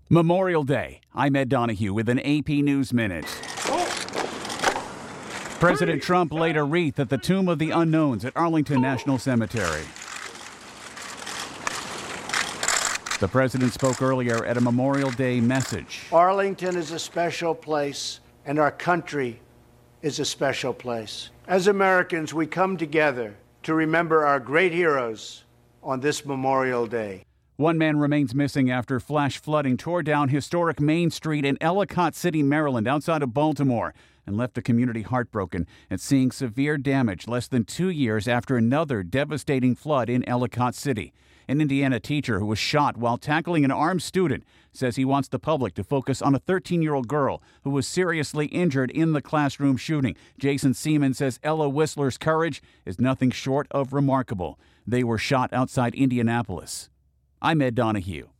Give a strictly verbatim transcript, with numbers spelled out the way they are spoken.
Memorial Day. I'm Ed Donahue with an A P News Minute. President Trump laid a wreath at the Tomb of the Unknowns at Arlington National Cemetery. The president spoke earlier at a Memorial Day message. Arlington is a special place, and our country is a special place. As Americans, we come together to remember our great heroes on this Memorial Day. One man remains missing after flash flooding tore down historic Main Street in Ellicott City, Maryland, outside of Baltimore, and left the community heartbroken and seeing severe damage less than two years after another devastating flood in Ellicott City. An Indiana teacher who was shot while tackling an armed student says he wants the public to focus on a thirteen-year-old girl who was seriously injured in the classroom shooting. Jason Seaman says Ella Whistler's courage is nothing short of remarkable. They were shot outside Indianapolis. I'm Ed Donahue.